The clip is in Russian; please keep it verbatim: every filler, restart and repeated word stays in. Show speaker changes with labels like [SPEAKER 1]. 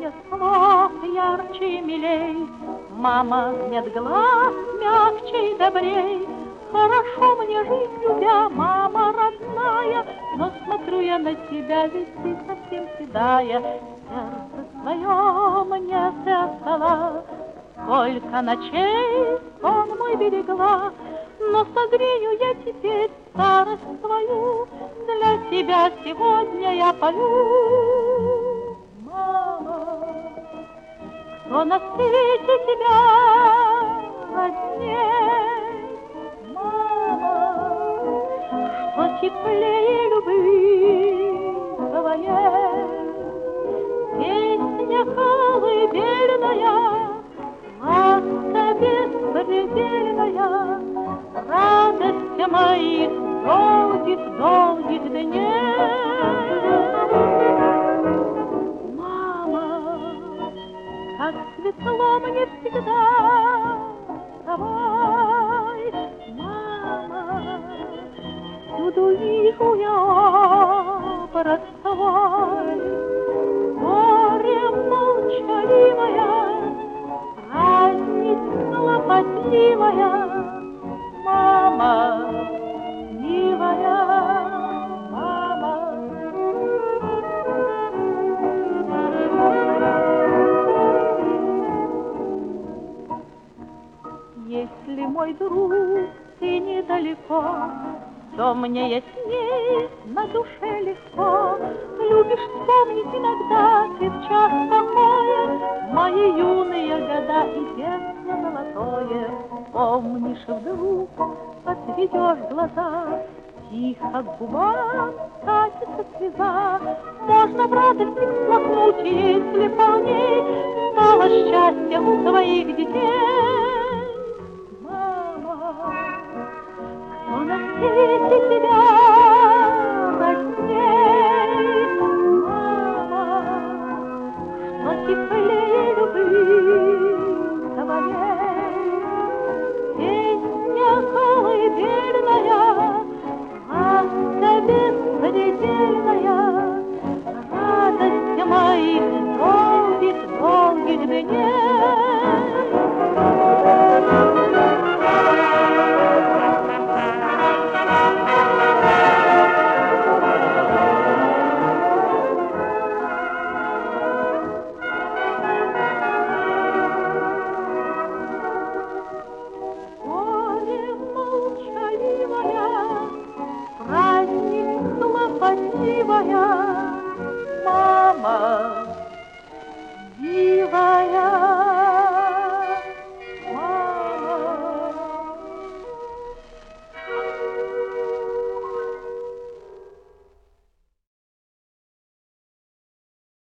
[SPEAKER 1] Больше слов, ярче и милей. Мама, нет глаз, мягче и добрей. Хорошо мне жить, любя, мама родная, но смотрю я на тебя, ведь ты совсем седая. Сердце свое мне ты отдала, сколько ночей сон мой берегла, но согрею я теперь старость твою, для тебя сегодня я пою. Мама, кто на свете тебя родней? Мама, что теплее любви твоей? Песня колыбельная, ласка беспредельная, радость моих долгих-долгих дней. Мама, как светло мне всегда с тобой. Мама, всюду вижу я образ твой. Горе молчаливая, праздник хлопотливая, мама, милая мама. Если, мой друг, ты недалеко, то мне ясней, на душе легко. Любишь вспомнить иногда ты в час покоя мои юные года и детство золотое. Помнишь, вдруг отведешь глаза, тихо к губам катится слеза. Можно в радости всплакнуть, если полней стало счастье у твоих детей. Мама, кто на свете тебя родней? Мама, что теплее любви твоей? Песня колыбельная, ласка беспредельная, радость моих долгих-долгих дней. Праздник хлопотливая, мама.